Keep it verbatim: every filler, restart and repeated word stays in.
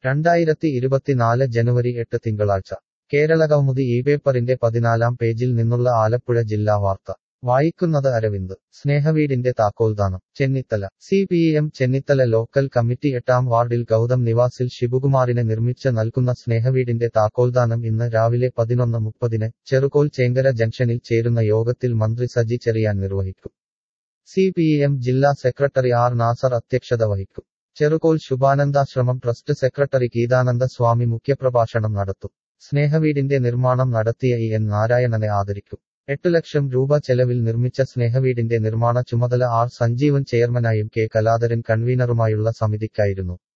രണ്ടായിരത്തി ഇരുപത്തിനാല് ജനുവരി എട്ട് തിങ്കളാഴ്ച കേരളകൗമുദി ഈ പേപ്പറിന്റെ പതിനാലാം പേജിൽ നിന്നുള്ള ആലപ്പുഴ ജില്ലാ വാർത്ത വായിക്കുന്നത് അരവിന്ദ് സ്നേഹവീടിന്റെ താക്കോൽദാനം Chennithala C P M Chennithala local committee എട്ടാം വാർഡിൽ ഗൗതം നിവാസിൽ ശിവകുമാറിന് നിർമ്മിച്ച് നൽകുന്ന സ്നേഹവീടിന്റെ താക്കോൽദാനം ഇന്ന് രാവിലെ പതിനൊന്ന് മുപ്പതിന് ചെറുകോൽ ചേങ്കര ജംഗ്ഷനിൽ ചേരുന്ന യോഗത്തിൽ മന്ത്രി സജി ചെറിയാൻ നിർവഹിക്കും. സി പി എം ജില്ലാ സെക്രട്ടറി ആർ നാസർ അധ്യക്ഷത വഹിക്കും. ചെറുകോൽ ശുഭാനന്ദാശ്രമം ട്രസ്റ്റ് സെക്രട്ടറി ഗീതാനന്ദ സ്വാമി മുഖ്യപ്രഭാഷണം നടത്തും. സ്നേഹവീടിന്റെ നിർമ്മാണം നടത്തിയ ഇ എൻ നാരായണനെ ആദരിക്കും. എട്ടു ലക്ഷം രൂപ ചെലവിൽ നിർമ്മിച്ച സ്നേഹവീടിന്റെ നിർമ്മാണ ചുമതല ആർ സഞ്ജീവൻ ചെയർമാനായും കെ കലാധരൻ കൺവീനറുമായുള്ള സമിതിക്കായിരുന്നു.